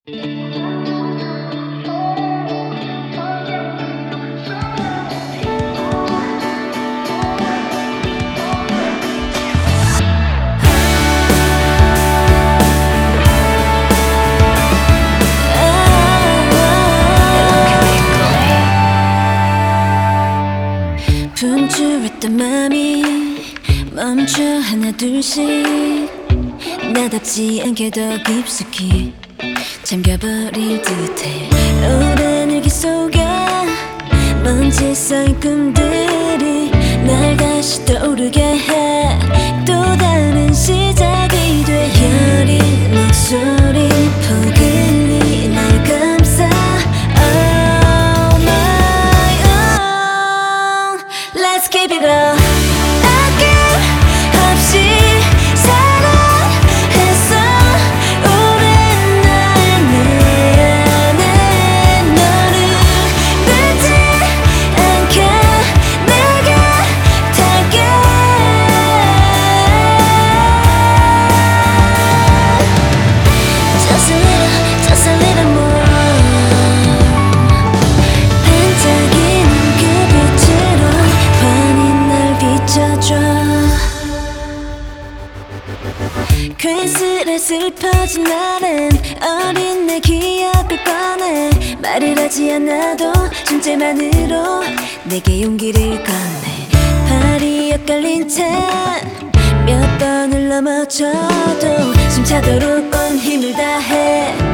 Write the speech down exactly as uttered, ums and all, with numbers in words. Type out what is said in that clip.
분주했던 맘이 멈춰 하나 둘씩 나답지 않게 더 깊숙이 잠겨버릴 듯해. 오랜 일기 속에 먼지 쌓인 꿈들이 날 다시 떠오르게 해. 또 다른 시작이 돼. 여린 목소리 포근히 날 감싸. Oh my own, let's keep it up. 아낌없이 사랑했어. 오랜 날 내 안에 너를 늦지 않게 내가 탈게. Just a little, just a little more. 반짝이는 그 빛으로 환히 날 비춰줘. 괜스레 슬퍼진 날엔 어린 내 기억을 꺼내. 말을 하지 않아도 존재만으로 내게 용기를 건네. 발이 엇갈린 채 몇 번을 넘어져도 숨차도록 온 힘을 다해.